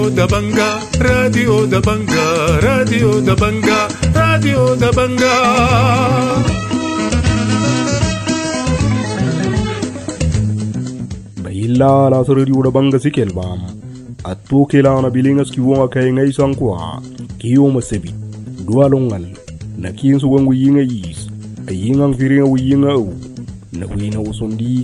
da Banga, Radio da Banga, Radio da Banga, Radio da Banga. Baila la Radio da Banga sikelbam. Atto kela na bilingas kiwonga kay ngay sangkwa. Kiyo masebi. Dualongal. Na kiyin suwang wiyinga yis. Ayingang firinga wiyinga u. Na wina usundi.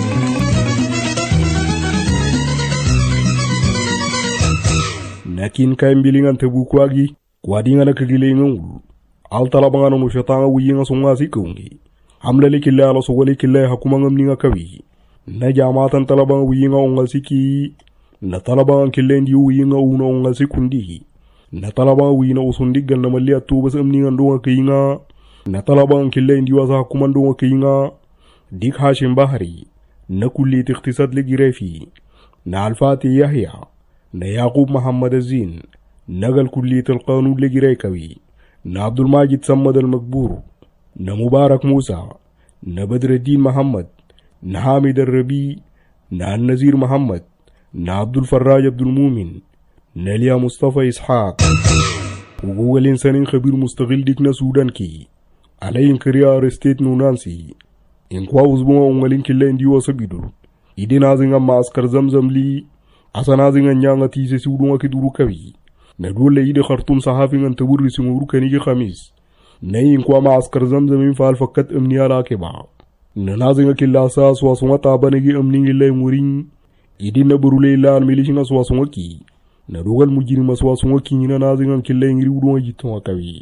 Nakin kay bilingan tebukwagi. Kwadinga na kagilingang ulu. Altalabanga no shatanga wiyinga sunga sikungi. Hamlali killa ala suwali killa hakumangam ninga kawi. Na jamatan talabang wiyinga ongal siki. Na talabang killendi wiyinga una ongal sikundi. Na talabang wiyina usundigal na mali atubas amninga ndonga kayinga. Na talabang killendi wasa hakumandonga kayinga. Dik Hashim Bahari. Na kulli tikhtisad ligirefi. Na Alfati Yahya. Na Yaqub Muhammad Azin. Nagal kulli tilqanu ligirekawi. Na Abdul Majid Samad al-Makbur. Na Mubarak Musa. Na Badruddin Muhammad. Na Hamid al-Rabi. Na Nazir Muhammad. Na Abdul Farraj Abdul Mumin. Na Liya Mustafa Ishaq. Uguwal insanin khabir mustaqil dikna Sudan ki. Alayin kariya state nunansi. Inkwa uzbunga ungalin killa indi wasabidur. Ide nazinga maaskar zamzam li. Asa nazinga nyanga tise siudunga kiduru kawi. Na dole ide Khartoum sahafi ngan taburi singuru kaniki khamis. Na inkwa maaskar zamzam infal fakat amniya lakiba. Na nazinga killa asas wasunga tabanegi amningi lai muring. Ide na burule ilan milishinga swasunga ki. Na dogal mujirima swasunga ki nina nazinga killa ingiri udunga jitunga kawi.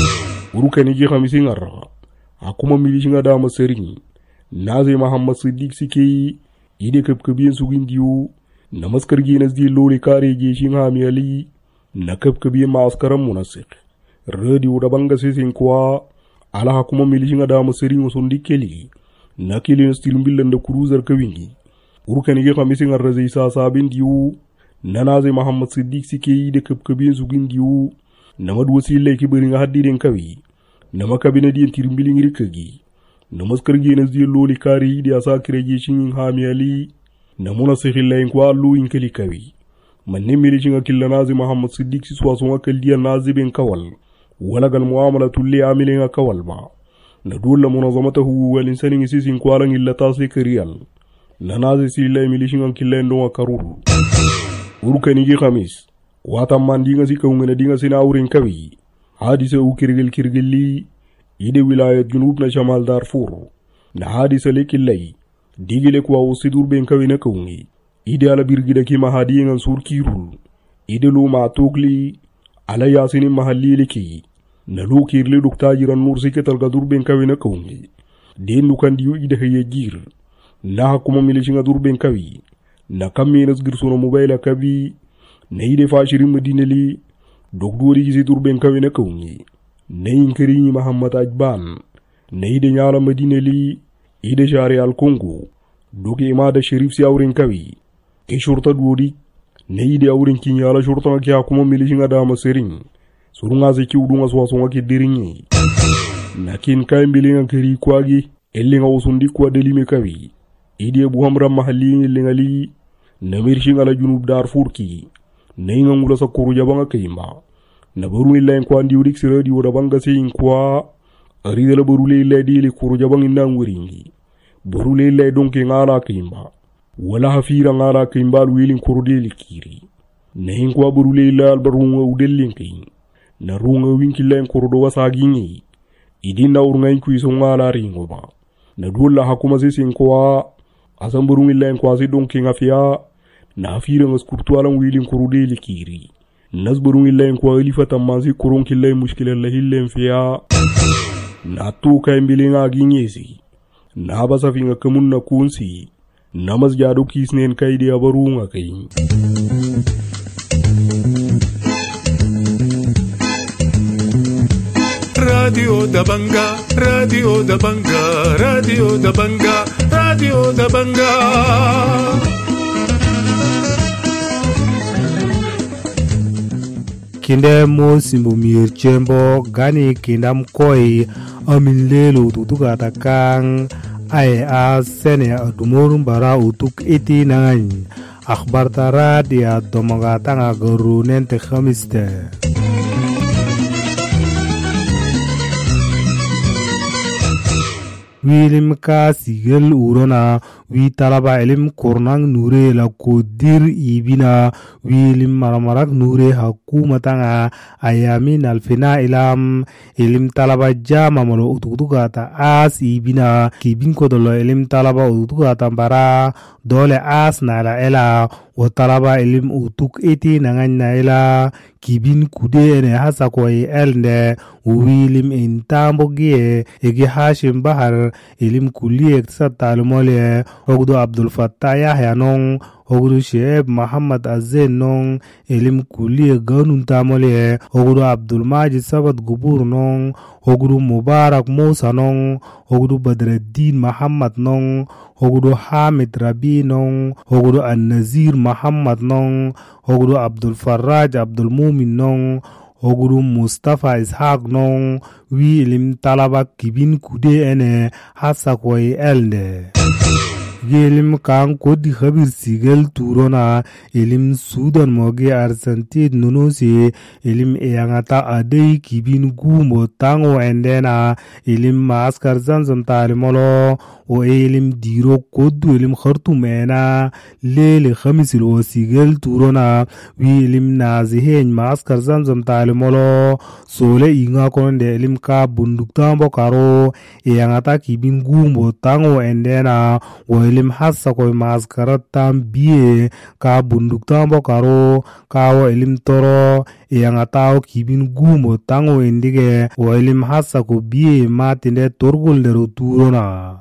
Uru kaniki khamisi ngarra. Akuma milishinga dama seringi. Nazi Muhammad Siddiq Sikei. Ide kabkabiyan sugin diyo. Na maskar ginas di lori kare jeshin hami ali. Na kabkabiyan maaskaran munasik. Radio da Banga sisin kwa. Ala hakuma milishinga dama seringi usundi keli. Na keli na stilumbilan da cruiser kawingi. Urukanige khamisi ngarra zai sa sabin diyo. Na Nazi Muhammad Siddiq Sikei ide kabkabiyan sugin diyo. Na madwasi laiki biringa haddirin kawi. Na makabina diyan tirimbilin rikagi. Na maskar ginas di loli kare ide asa kire jeshin hami ali. Na munasik layin kwa allu in kali kawi. Manne milishinga killa Nazi Muhammad Siddiq siswasunga kaldiya Nazi ben kawal. Walagal muamala tulli amilinga kawal ba. Na dole munazamatahu wal insanin sisin kwalan illa tasi kariyal. Na Nazi sila milishinga killa ndonga karuru. Urukanigi khamis. Wata mandinga sika ungena dinga sina aurin kawi. Hadisa ukirgil ide wilayat junub na Shamal Darfur. Na hadisa lekillai. Digile kwa usidur ben kawi na kaungi. Ide ala birgida ki mahadi ngan sur kirul. Ide lu matukli. Ala yasini mahalli liki. Na lu kirli dukta jiran nur siketal gadur ben kawi na kaungi. Den nukan diyo ide haye jir. Na hakuma milishinga dur ben kawi. Na kamminas girsuna mobile kawi. Na ide fashirin madinali. Dogdori kisi dur ben kawi na kaungi. Na inkari Muhammad Ajban. Na ide nyala madinali. Ide shari al-Kongo. Doke imada Sharif si aurin kawi. Ke shurta duodi. Na ide aurin kinyala shurta nga kia kuma milishinga dama sering. Surunga zeki udunga swasonga ki diringi. Na kin kai mbilinga kiri kwagi. Elinga usundi kwa delime kawi. Ide buhamra mahali elinga li. Na mirshinga la junub Darfur ki. Na inga ngula sa kuru jabanga kaimba. Na baru illa kwa ndiudik si radio da Banga si inkwa. Arida la barule illa di li kuru jabang ina nguringi. Barule illa donke ngala kaimba. Wala hafira ngala kaimba alwilin kuru deli kiri. Na inkwa barule illa albarunga udelin kain. Na runga winkila inkuru do wasagingi. Idina urunga inku iso ngala ringo ba. Na dula hakuma sisi inkwa. Asan barunga illa inkwa si donke ngafia. Na hafira ngaskurtuala wilin kuru deli kiri. Nasbarunga illa inkwa ilifata manzi kurunki illa mushkila la hille mfia. Na tuka imbilinga ginyesi. Na basa finga kamun na kunsi. Na masjadu kisnen kaidi abarunga kain. Radio da Banga, Radio da Banga, Radio da Banga, Radio da Banga. Kinde mo simbo mirchembo gani kindam koi amin lelo tutuka takang ai a sene adumorum bara utuk iti nang akhbarta radia domogatanga gorunente khamiste. Wilim ka sigel urona wi talaba ilim kurnang nure la kodir ibina wilim maramarak nure hakumatanga ayamin alfina ilam ilim talaba jama malo utugata as ibina kibin kodolo ilim talaba utugata bara dole as nala ela wa talaba ilim utuk eti nangan ela kibin kude ene hasa koy elde wilim intambo gie ege hashim bahar ilim kulli eksat talmole ogdo Abdul Fattah Yahya nong ogdo Sheikh Muhammad Azzen nong ilim kulli ganun tamole ogdo Abdul Majid Sabat Gubur nong ogdo Mubarak Musa nong ogdo Badruddin Muhammad nong ogdo Hamid Rabi nong ogdo An-Nazir Muhammad nong ogdo Abdul Farraj Abdul Mumin nong ogdo Mustafa Ishaq nong wi ilim talaba kibin kude ene hasa koy elde gelim kan kodi khabir sigel turona ilim Sudan moge Argentine nunusi ilim eyangata adei kibin gumo tango endena ilim maskar zanzam talimolo o ilim diro kodu ilim khartum ena lele khamisil o sigel turona wi ilim nazihen maskar zanzam talimolo sole inga konde ilim ka bunduk tambo karo eyangata kibin gumo tango endena o ilim hasa koy maskarat tam biye ka bunduk tambo karo kawo ilim toro yang atao kibin gumo tango indige o ilim hasa ko biye matinde torgol deru turona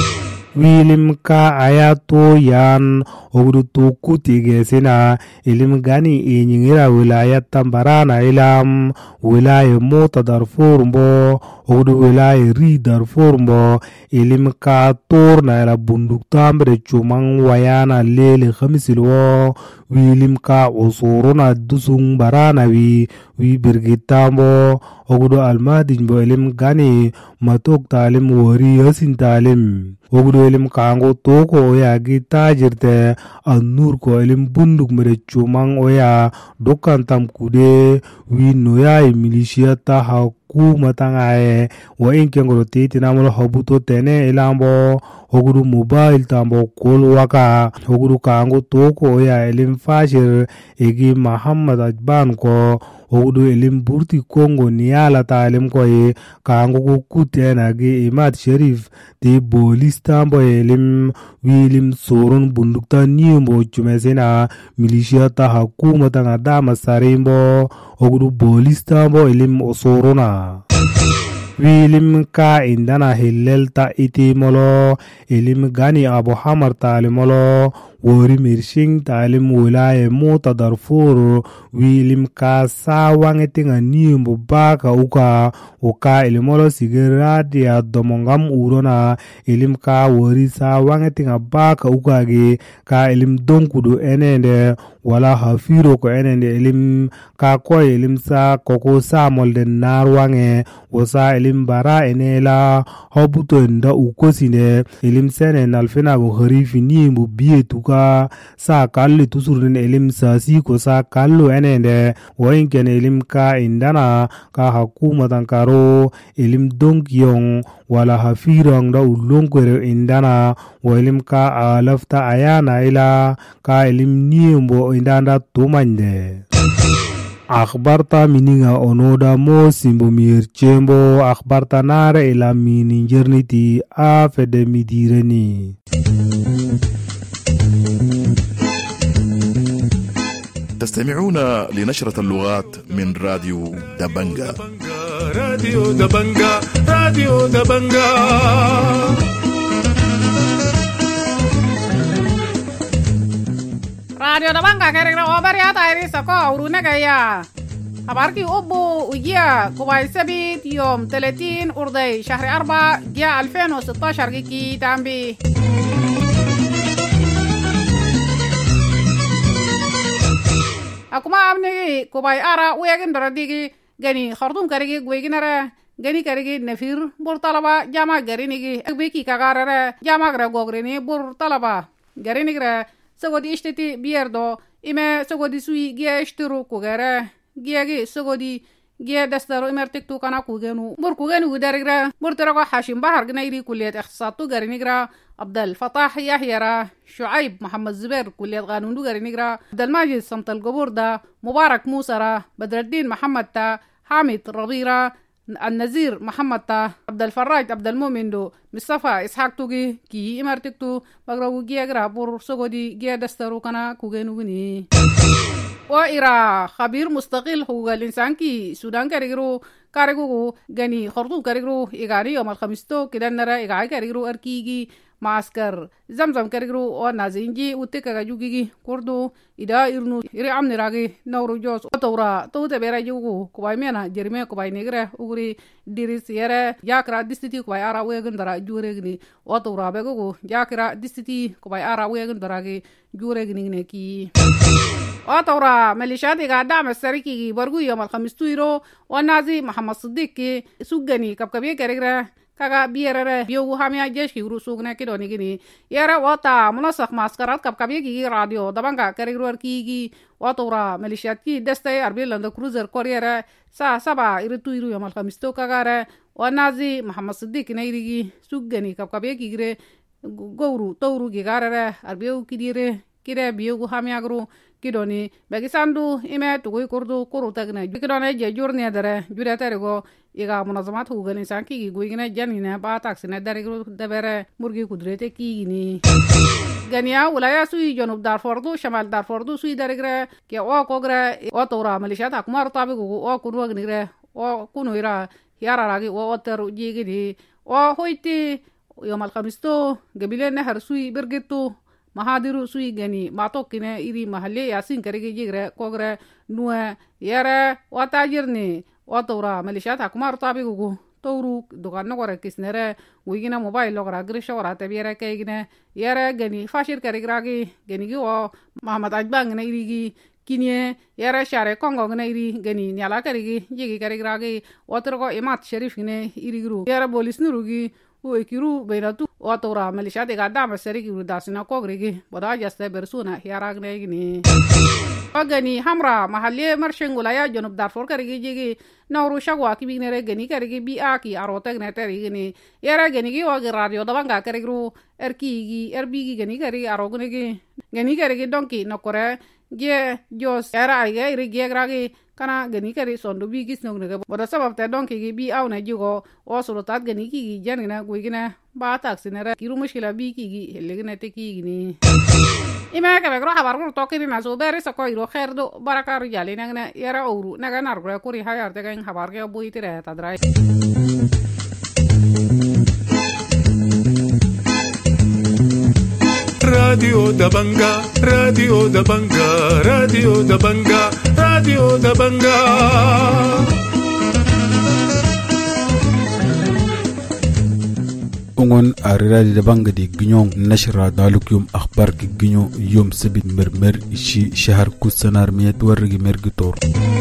wilim ka ayato yan ogdu to kutige sina ilim gani inyingira wilayat tambarana ilam wilaya mota Darfur mbo ogdu wilaya ri Darfur mbo ilim ka torna ila bunduk tambre chumang wayana lele khamisilwo wilim ka usuruna dusung barana wi birgitambo ogdu almadin bo ilim gani matok talim wari yasin talim ogdu ilim kango toko oya gita jirte annur ko ilim bunduk mere chumang oya dokan tam kude wi noya militia ta hakumatangae wa inkengoro titi namolo hobuto tene ilambo ogdu mobile tambo kol waka ogdu kango toko oya ilim fashir egi Muhammad Ajban ko ogdu ilim burti Kongo niala talim koy kango ko kutena gi Imad Sharif te bolis tambo ilim wilim sorun bundukta niumbo chumesena militia ta hakumata ngadama sarimbo ogdu bolis tambo ilim osorona wilim ka indana hillelta iti molo ilim gani Abu Hamar talimolo wori mirsing talim wilaya mota Darfur wilim ka sawangetinga niumbo baka uka ilimolo sigirati ya domongam urona ilim ka wori sawangetinga baka uka gi ka ilim donkudu enende wala hafiro ko enende ilim ka koy ilim sa koko sa molde narwange wasa ilim bara enela hobuto nda ukosine ilim sene nalfena go harifi niumbo bietuka sa kalli tusurin ilim sasi ko sa kallo enende woinken ilim ka indana ka hakumatan karo ilim donkyong wala hafirong da ulongkwere indana wa ilim ka alafta ayana ila ka ilim niumbo indanda tumande akhbarta mininga onoda mo simbo mirchembo akhbarta nare ila miningerniti afede midireni تستمعون لنشرة اللغات من راديو دبنجا. راديو دبنجا راديو دبنجا راديو دبنجا كرينا وبريا تايري سكو ورونه جايا أباركي أبو وجيا كوباي سبيت يوم 30 أردي شهر 4 جاء 2016 كي تامبي aku ma amne ko bay ara wegin dara digi gani khardum karigi weginara gani karigi nafir bur talaba jama garini gi beki kagarara jama gra gogrini bur talaba garini gra سغودي اشتتي بيردو إما سغودي سوي جيا اشترو كوغيرا جيا سغودي جيا دسترو إمرتكتو كنا كوغينو بركوغينو دارغرا برترغو حاشم بحر جنايري كلية اختصاصاتو غارينيغرا عبد الفتاح يحيى شعيب محمد زبير كلية قانون غارينيغرا عبد الماجد صمت القبور دا مبارك موسى بدر الدين محمد تا حامد ربيرة النزير محمد تا عبد الفراج عبد المؤمن دو مصطفى اسحاق توغي كي امرتكتو بغراو جيا غرا بور سغودي جيا دسترو كنا كوغينو بني وإرا خبير مستقل حقوق الإنسان كي سودان كاريغرو كاريغو غني خرطوم كاريغرو إغاري يوم الخميستو كده نرى إغاري كاريغرو أركيجي معسكر زمزم كاريغرو ونازينجي وتكا جوجي كوردو إدا إرنو إري عم نراغي نورو جوز وطورا توتا بيرا جوغو كوباي مينا جرمي كوباي نيغرا أغري ديريس يرا جاكرا ديستيتي كوباي آرا ويغن درا جوريغني وطورا بيغوغو جاكرا ديستيتي كوباي آرا ويغن دراغي جوريغني نكي وطورا مليشيات إغادام السريكي برغو يوم الخميستو إيرو ونازي محمد صديق كي سوغني كبكبيه كاريغرا kaga biarare biu hamia jesh ki rusuk na kido ni gini yara wata munasak maskarat kap kabi ki radio dabanga karigruar ki watora militiat ki deste arbiland cruiser courier sa saba iritu iru yamal khamisto kagare wanazi muhammad siddiq na irigi sugani kap kabi ki gre gowru tawru gi garare arbiu ki dire kire biu hamia gru kidoni bagisandu ime tugoy kurdu kuru tagne kidone je jurni dare jurete rego iga munazamat hugalin sanki gi goygina janina ba taksine dare gru dabere murgi kudrete ki ni ganiya ulaya sui janub darfur du shamal darfur du sui dare gre ke o kogre o tora malishat akmar tabi go o kunu agnire o kunu ira yara ragi o oteru jigini o hoiti yomal khamisto gabile nahar sui bergetu mahadiru sui gani matokine iri mahalle yasin karege jigre kogre nuwe yere watajirni watora malishat akmar tabi gugu tawru dukanno gore kisnere wigina mobile logra grisho ora tabiyere kaygine yere gani fashir karigragi gani go Muhammad Ajbang ne irigi kinye yere share kongo ne iri gani nyala karigi jigi karigragi watorgo imat sharif ne irigru yere bolis nurugi ويكيرو بيناتو وطورا مليشيات إغادام السريكي وداسنا كوغريكي بدا جاسته برسونا هياراغنيغني وغني حمرا محلية مرشن ولايا جنوب دارفور كاريكي جيغي نورو شاقوا كي بيغنيري غني كاريكي بي آكي أروتك نتاريغني يارا غنيكي واغي راديو دبانغا كاريكرو اركيغي اربيغي غني كاريكي أروغنيكي غني كاريكي دونكي نوكوري جي جوس يارا ايغا إري جيغراغي kana gani kare sondu bi gis nog nega boda sabab ta donki gi bi aw na jigo o sulutat gani ki gi janina guigina ba taksinera kiru mushkila bi ki gi helegna te ki gi ni ima ka begro habar ko to kini na so bere sa ko iro khair do baraka rijali nagna yara ouru naga nar ko kuri hayar te gan habar ke bu itire ta drai Radio Dabanga, Radio Dabanga, Radio Dabanga, Radio Dabanga. أنغن أرادي دبانغ دي جنيون نشر دالوك يوم أخبار جنيون يوم سبت مرمر شهر كوسنار ميت ورقي مرقطور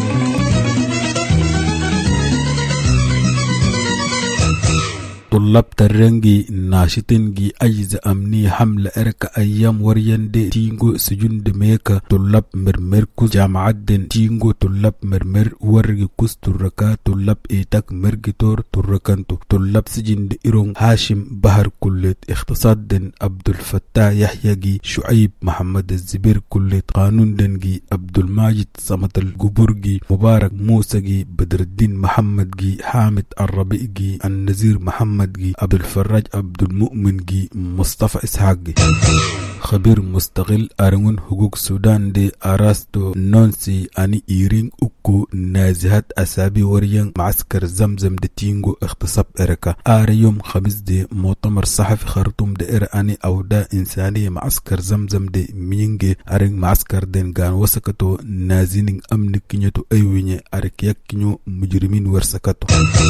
طلاب ترنجي ناشطنجي أجز أمني حملة إركا أيام وريان دي تينغو سجون دميكا طلاب مرمركو جامعات دين تينغو طلاب مرمر ورقي كوس تركا طلاب إيتاك مرقطور تركانتو طلاب سجين دي إيرون هاشم بحر كلية اختصاد دين عبد الفتاح يحيى شعيب محمد الزبير كلية قانون دنجي عبد الماجد صمت القبورجي مبارك موسى بدر الدين محمد حامد الربيع النزير محمد عبد الفراج عبد المؤمن مصطفى إسحاق خبير مستقل أرنون حقوق السودان دي أراستو نونسي أني إيرين أكو نازهات أسابي وريان معسكر زمزم دي تينغو اختصاب إركا يوم خميس دي مؤتمر صحفي خرطوم دي أني أودا إنسانية معسكر زمزم دي مينجي أرن معسكر دين غان وسكتو نازينين أمن كينيتو أيويني أركيك كينيو مجرمين ورسكتو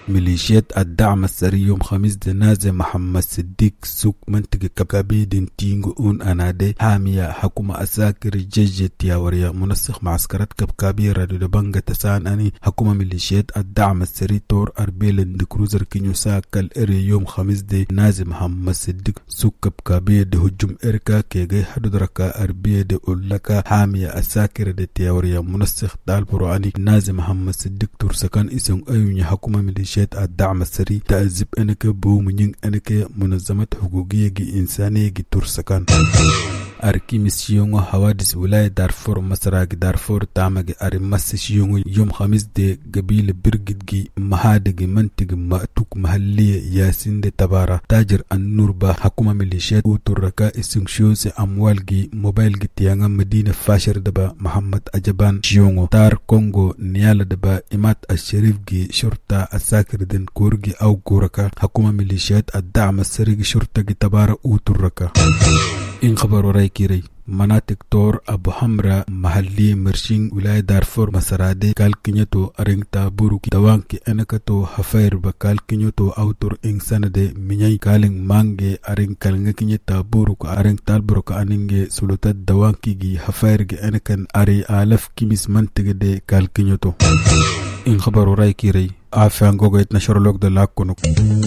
ميليشيات الدعم السري يوم خميس نازي محمد صديق سوق منطقة كبكابي تينغو اون انادي حامية حكومة اساكر جيجة تياوريا منسق معسكرات كبكابي رادو دبنغة تسان اني حكومة ميليشيات الدعم السري تور اربيل دي كروزر كينيو ساكل اري يوم خميس نازي محمد صديق سوق كبكابي دي هجوم اركا كيغي حدود ركا اربية دي اولكا حامية اساكر دي تياوريا منسق دال برو نازي محمد صديق تورسكان اسم ايوني حكومة ميليشيات الدعم السري تأذب انك بومنين انك منظمة حقوقية انسانية تورسكان أركي مسيونغو حوادث ولاية دارفور مسراغ دارفور تامغ أرمس سيونغو يوم خميس دي قبيل برغدغي محادغ منطق مأتوك محلية ياسين دي تبارا تاجر النوربا حكومة ميليشيات وتركا اسنشوز أموالغي موبايلغي تيانغ مدينة فاشر دبا محمد أجبان شيونغو تار كونغو نيال دبا إمات الشريفغي شرطة الساكر دين كورغي أو كوركا حكومة ميليشيات الدعم السريغ شرطة تبارا وتركا إن خبر رايكيري مناطق تور أبو حمرا محلي مرشين ولاية دارفور مسرادي كال كنيتو أرنتا بوروكي دوانكي أنكتو حفير بكال كنيتو أوتور إنسان دي منياي كالين مانجي أرن كالنغ كنيتا بوروكو أرنتال بروكو أننجي سلطات دوانكي جي حفير جي أنكن أري آلف كيميس منطق دي كال كنيتو إن خبر رايكيري آفان غوغو يتنشر لوك دلاكونو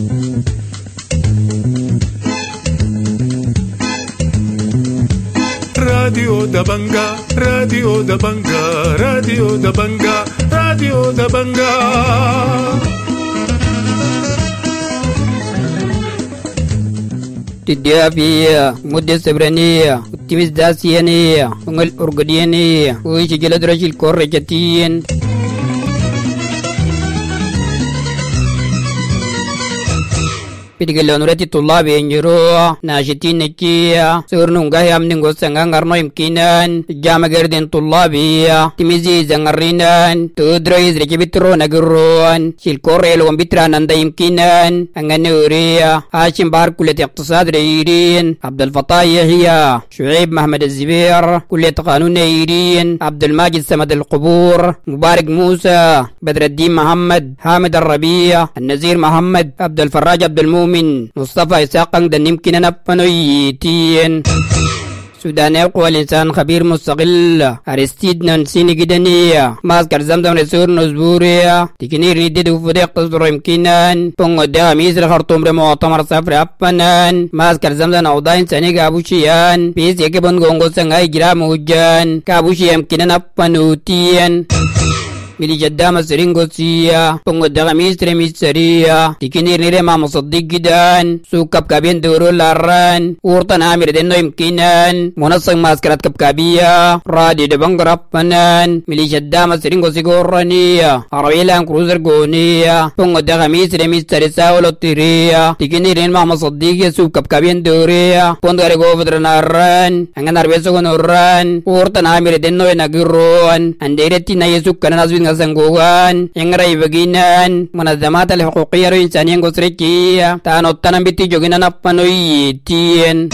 راديو دبنجا راديو دبنجا راديو دبنجا راديو دبنجا تديافية مدة سبرانية تمس داسيانية ونغل أرقديانية ويش جلد رجل كورجتين Pidigala nurati tullabi enjiro nashitin nekia surnunga yamningo sangangarno imkinan jama gerdin tullabiya timizi zangarinan tudro izrekibitro nagruan shilkorel wambitra nanda imkinan anganuriya hashim bar kulliyat iqtisad reirin Abdul Fattah Yahya Shuaib Mahmad الزبير كلية قانون يرين عبد الماجد سمد القبور مبارك موسى بدر الدين محمد حامد الربيع النزير محمد عبد الفراج عبد المؤمن مصطفى إساق دن يمكن نبنويتين سوداني أقوى الإنسان خبير مستقل أرستيد نانسيني جدنية ماسكر زمزم رسول نزبوريا تكنير نديد وفديق تصدر يمكنان بونغ دام يسر خرطوم رموطمر سفر أبنان ماسكر زمزم أوضا إنساني كابوشيان بيس يكبن غونغو سنغاي جرام وجان كابوشي يمكنن أبنوتين ملي جدام سرينغوسيا بونغ دغميس رميسريا تكنير نيرما مصدق جدان سوق كابين دورو لاران ورطن عامر دينو يمكنان منصق ماسكرات كبكابية رادي دبنغ رابنان ملي جدام سرينغوسي غورانيا عربيلان كروزر غونيا بونغ دغميس رميسري ساولو تيريا تكنير نيرما مصدق سوق كابين دوريا بونغ رغو فدرناران انغن عربيسو غنوران ورطن عامر دينو ينغيروان انديرتي نايسوك كنازوين سنغوغان ينغري بغينان منظمات الحقوقية الإنسانية غسريكية تانو تنبتي جوغينا نبانويتين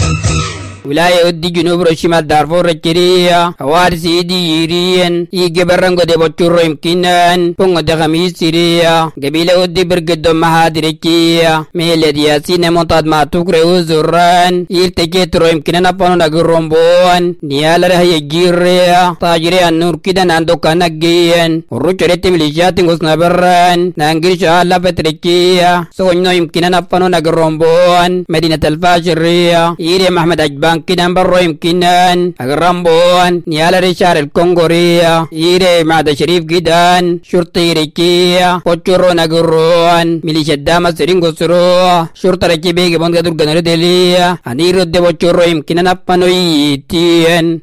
ولاية ودي جنوب رشمال دارفور رجرية حوار سيدي يرين يجبرن قد بطور يمكنان بونغ دغمي سيرية قبيلة ودي برقدو محادركية ميلة دياسين منطاد ما تكره وزران يلتكيت رو يمكننا بانو نقرون بوان نيال رهي جيرية تاجري النور كده ناندو كانقين ورچرت مليشات غسنا بران نانجر شالا فتركية سوñno يمكننا بانو نقرون بوان مدينة الفاشرية يري محمد أجبان كدان برو يمكنان أغرامبوان نيالا رشار الكونغورية يري معد شريف كدان شرطي ركية وچورو نغروان مليشة داما سرينغو سروا شرط ركي بيگي بند قدر گنر دلية انيرو دي وچورو يمكنان اپانو يتين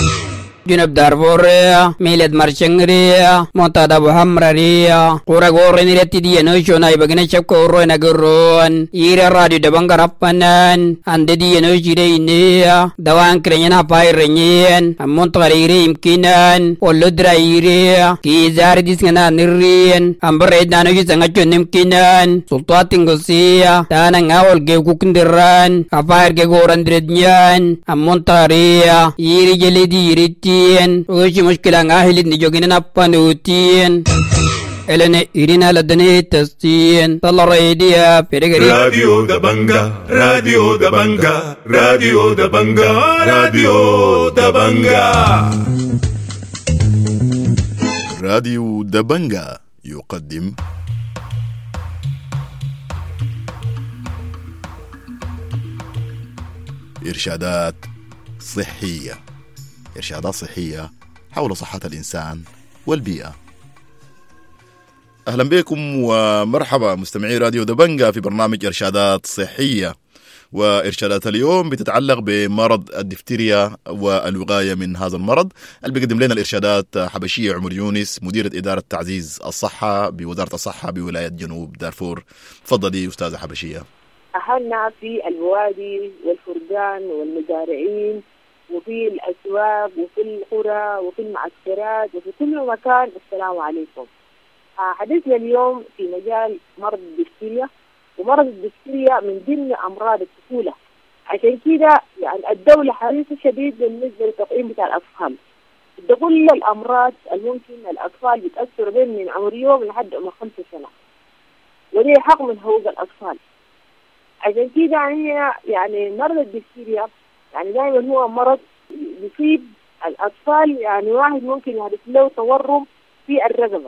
جنوب دارفوريا ميلاد مرشنغريا منطاد أبو حمراريا قورا غورين رتي دي نوشونا يبغنا شبكو روي نغرون يرى راديو دبنغ ربنان عند دي نوشيرينيا دوان كرينا بايرينيان منطغريري يمكنان ولدرا يريا كي زار ديسنا نرين امبريد نانوشي سنغچو نمكنان سلطات انغسيا تانا نغاول جيو كوكندران كفاير جيغوران دردنيان منطغريا يري جلي دي يريتي وش مشكلة عاهل نجوجين نبانوتين إلنا إيرينا لدني تستين طلع ريديا فريقري راديو دبنجا راديو دبنجا راديو دبنجا راديو دبنجا. راديو دبنجا يقدم إرشادات صحية. إرشادات صحية حول صحة الإنسان والبيئة. أهلا بكم ومرحبا مستمعي راديو دبنجا في برنامج إرشادات صحية. وإرشادات اليوم بتتعلق بمرض الدفتيريا والوقاية من هذا المرض. اللي بيقدم لنا الإرشادات حبشية عمر يونس، مديرة إدارة تعزيز الصحة بوزارة الصحة بولاية جنوب دارفور. تفضلي أستاذة حبشية. أهلنا في البوادي والفرقان والمزارعين وفي الأسواق وفي القرى وفي المعسكرات وفي كل مكان. السلام عليكم. حديثنا اليوم في مجال مرض الدفتيريا، ومرض الدفتيريا من ضمن أمراض الطفولة. عشان كده يعني الدولة حريصة شديد بالنسبة للتطعيم بتاع الأطفال. ده كل الأمراض الممكن الأطفال بيتأثروا بهم من عمر يوم لحد عمر 5 سنة، ودي حق من حقوق الأطفال. عشان كده يعني مرض الدفتيريا يعني دائما هو مرض يصيب الأطفال. يعني واحد ممكن يحدث له تورم في الرقبة،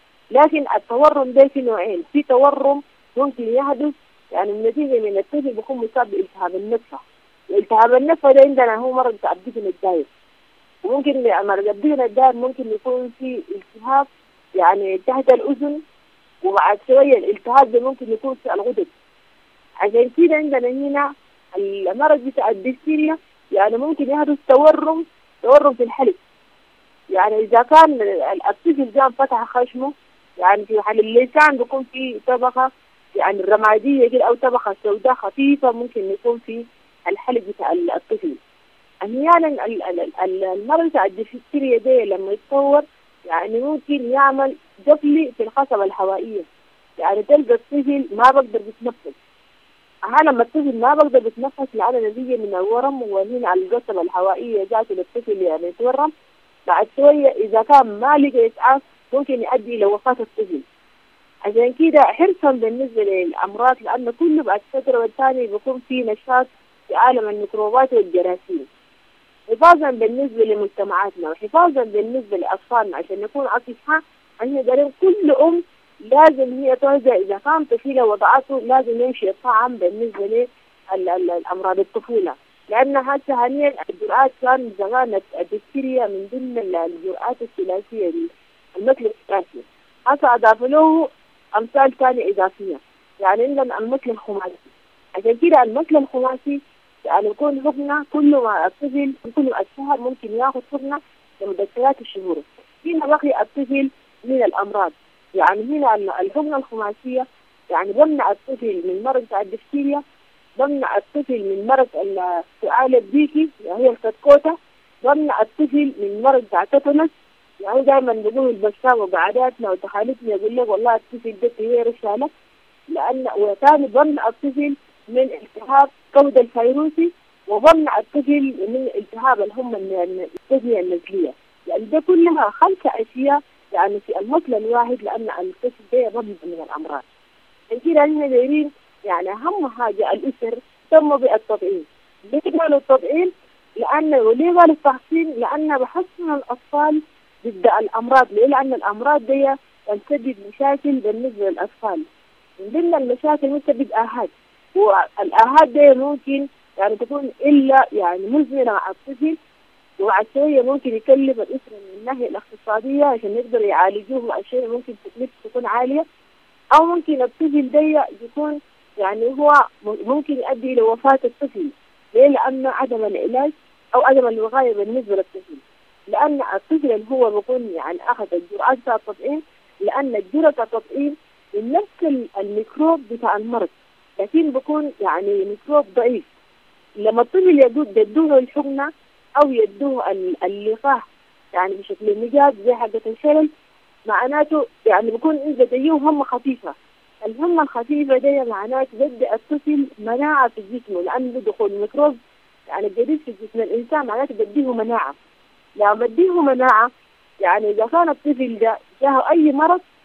لكن التورم ده في نوعين. في تورم ممكن يحدث يعني النتيجة من الطفل بيكون مصاب بالتهاب النفس. والتهاب النفس ده عندنا هو مرض الدفن الدائر، وممكن مرض الدفن الدائر ممكن يكون في التهاب يعني تحت الأذن، وبعد شوية الالتهاب ده ممكن يكون في الغدد. عشان كده عندنا هنا المرض بتاع الدفتيريا يعني ممكن يحدث تورم في الحلق. يعني إذا كان الطفل جاء فتح خشمه يعني في حال اللسان بيكون في طبقة يعني رمادية كده أو طبقة سوداء خفيفة ممكن يكون في الحلق بتاع الطفل. أحيانا المرض بتاع الدفتيريا ده لما يتطور يعني ممكن يعمل جفل في القصبة الهوائية. يعني تلقى الطفل ما بقدر يتنفس. لما الطفل ما بقدر يتنفس لأنه نتيجة من الورم وهنا على القصبة الهوائية ذات للطفل يعني يتورم. بعد شوية إذا كان ما لقى إسعاف ممكن يؤدي إلى وفاة الطفل. عشان كده حرصا بالنسبة للأمراض، لأن كل بعد فترة والثانية بيكون في نشاط في عالم الميكروبات والجراثيم. حفاظا بالنسبة لمجتمعاتنا وحفاظا بالنسبة لأطفالنا عشان نكون أصحاء. عشان قالوا كل لازم هي توزع إذا كان طفلة وضعته لازم يمشي الطعام بالنسبة للأمراض الطفولة، لأن هسه حاليا الجرعات كان زمان الدفتيريا من ضمن الجرعات الثلاثية دي المثل الثلاثي. هسه أضافوا له أمثال ثانية إضافية، يعني عندنا المثل الخماسي. عشان كده المثل الخماسي يعني يكون حقنة كل ما الطفل كل الشهر ممكن ياخذ حقنة لمدة 3 شهور. هنا بقي الطفل من الأمراض. يعني هنا الحقنة الخماسية يعني بمنع الطفل من مرض بتاع الدفتيريا، بمنع الطفل من مرض السعال الديكي يعني هي الكتكوتة، بمنع الطفل من مرض بتاع تتنس. يعني دائما بقول البشام وقعداتنا وتخالفنا يقول لك والله الطفل ده هي رسالة، لأن وثاني بمنع الطفل من التهاب كبد الفيروسي، وبمنع الطفل من التهاب الهم التهيئة النزلية. يعني ده كلها 5 أشياء يعني في المثل الواحد، لأن الطفل ده ضمن من الأمراض. كده احنا دايرين يعني أهم حاجة الأسر تم بالتطعيم. ليه قالوا التطعيم؟ وليه قالوا التحصين؟ لأن بحصن الأطفال ضد الأمراض. ليه؟ لأن الأمراض دي تسبب مشاكل بالنسبة للأطفال. من ضمن المشاكل مسبب آهات، والآهات دي ممكن يعني تكون إلا يعني مزمنة مع الطفل، وبعد شوية ممكن يكلف الأسرة من الناحية الاقتصادية عشان يقدروا يعالجوه. بعد شوية ممكن تكلفة تكون عالية، أو ممكن الطفل ده يكون يعني هو ممكن يؤدي إلى وفاة الطفل. ليه؟ لأن عدم العلاج أو عدم الوقاية بالنسبة للطفل. لأن الطفل اللي هو بيكون يعني أخذ الجرعات بتاع التطعيم، لأن الجرعة التطعيم من نفس الميكروب بتاع المرض، لكن بيكون يعني ميكروب ضعيف. لما الطفل يدوه الحقنة أو يدوه اللقاح يعني بشكل مجاد زي حقة الشلل، معناته يعني بيكون إذا تجيه همة خفيفة. الهمة الخفيفة دي معناته بدي الطفل مناعة في جسمه، لأنه دخول ميكروب يعني جديد في جسم الإنسان، معناته بديه مناعة. لما بديه مناعة يعني إذا كان الطفل ده جاه أي مرض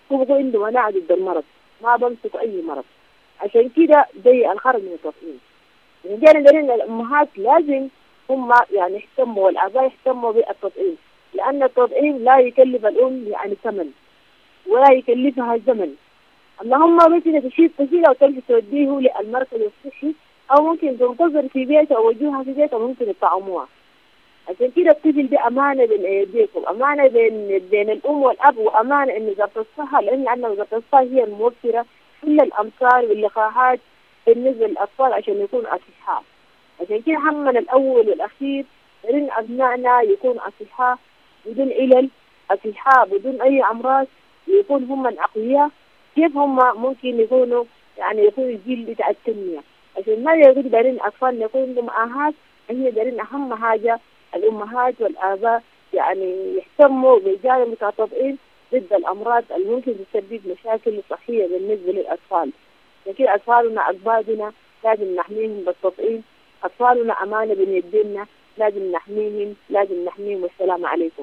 بيكون عنده مناعة ضد المرض، ما بمسك أي مرض. عشان كده زي الخرج من التطعيم. يعني دارين الأمهات لازم هم يعني يهتموا والآباء يهتموا بالتطعيم، لأن التطعيم لا يكلف الأم يعني ثمن ولا يكلفها زمن. اللهم ممكن تشيل طفلة وتمشي توديه للمركز الصحي، أو ممكن تنتظر في بيتها أو وجوها في بيتها وممكن يطعموها. عشان كده الطفل دي أمانة بين أيديكم، أمانة بين الأم والأب، وأمانة إن وزارة الصحة، لأن وزارة الصحة هي الموفرة كل الأمصار واللقاحات بالنسبة للأطفال عشان يكونوا أصحاء. عشان كده همنا الأول والأخير إن أبنائنا يكونوا أصحاء بدون علل، أصحاء بدون أي أمراض، يكون هم أقوياء. كيف هم ممكن يكونوا يعني يكونوا الجيل بتاع التنمية؟ عشان ما يقدر دارين الأطفال يكونوا عندهم آهات. هي دارين أهم حاجة الأمهات والآباء يعني يهتموا بجانب التطعيم ضد الأمراض اللي ممكن تسبب مشاكل صحية بالنسبة للأطفال. لكن أطفالنا أجبادنا لازم نحميهم بالتطعيم، أطفالنا أمانة بين يدينا لازم نحميهم، لازم نحميهم. والسلام عليكم.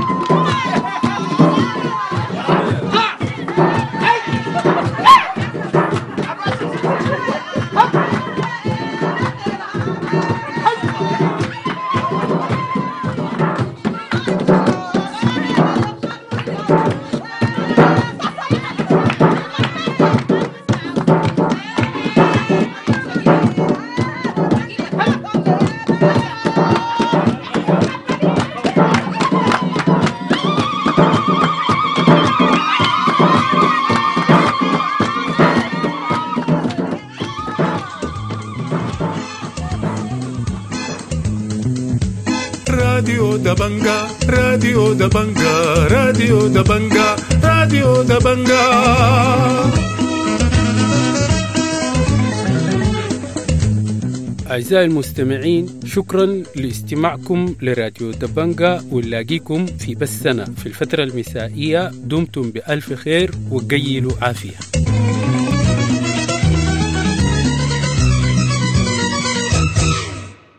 راديو دبنجا راديو دبنجا راديو دبنجا راديو دبنجا. أعزائي المستمعين، شكرا لاستماعكم لراديو دبنجا، ونلاقيكم في بثنا في الفترة المسائية. دمتم بألف خير وقيلوا عافية.